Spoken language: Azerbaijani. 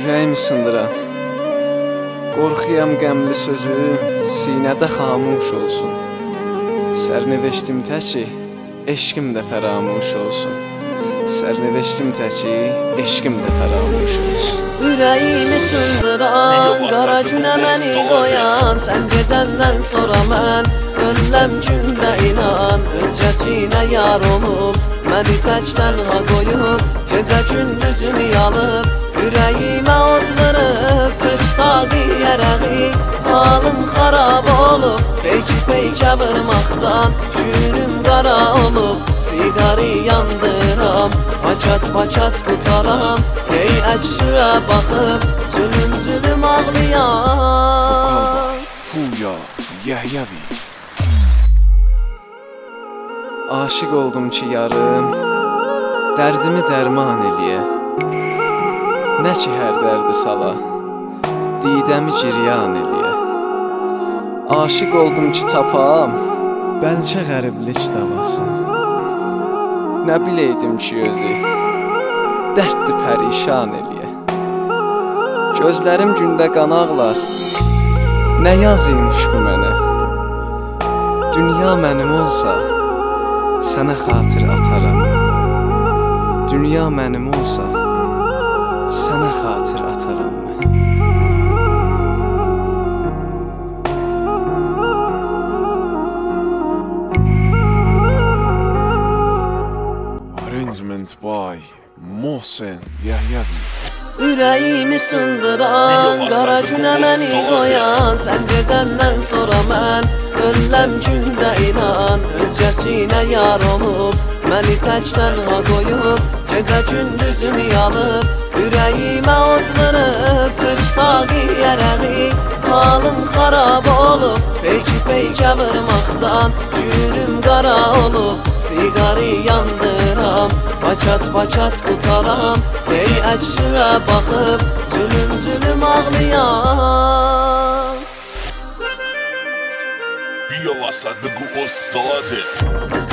Ürəyimi sındıran qorxuyam qəmli sözüm sinədə xamuş olsun. Sərnəveştim təki eşqim də fəramuş olsun. Sərnəveştim təki eşqim də fəramuş olsun. Ürəyimi sındıran, qara günə məni qoyan, sən gedəndən sonra mən öləm gündə inan. Özgəsinə yar olub, məni tək tənha qoyub, gecə gündüzümü alıb, ürəyimə od vurub, tök saqi yərəqi, halım xarab olub, peyki-peykə vurmaqdan günüm qara olub. Siqarı yandıram, paçat-paçat qutaram, hey əksüə baxıb, zülüm-zülüm ağlayan. Puya, Yəhyavi. Aşıq oldum ki yarım, dərdimi dərman eləyə. Nə ki hər dərdi sala, didəmi giryan eləyə. Aşıq oldum ki tapam, bəlkə qəriblik davası. Nə biləydim ki özü, dərddi pərişan eləyə. Gözlərim gündə qan ağlar, nə yazıymış bu mənə. Dünya mənim olsa, sənə xatir ataram mən. Dünya mənim olsa, sənə xatir ataram mən. Arrangement by Mohsen Yəhyavi. Ürəyimi sındıran, qara günə məni qoyan, sən gedəndən sonra mən öləm gündə inan. Özgəsinə yar olub, məni tək tənha qoyub, gecə gündüzümü alıb, ürəyimə od vurub, tök saqi yərəqi, halım xarab olub, peyki-peykə vurmaqdan günüm qara olub. Siqarı yandıram, paçat-paçat qutaram, hey əksüə baxıb, zülüm-zülüm ağlayan. Biyavasa bəqu ustadı.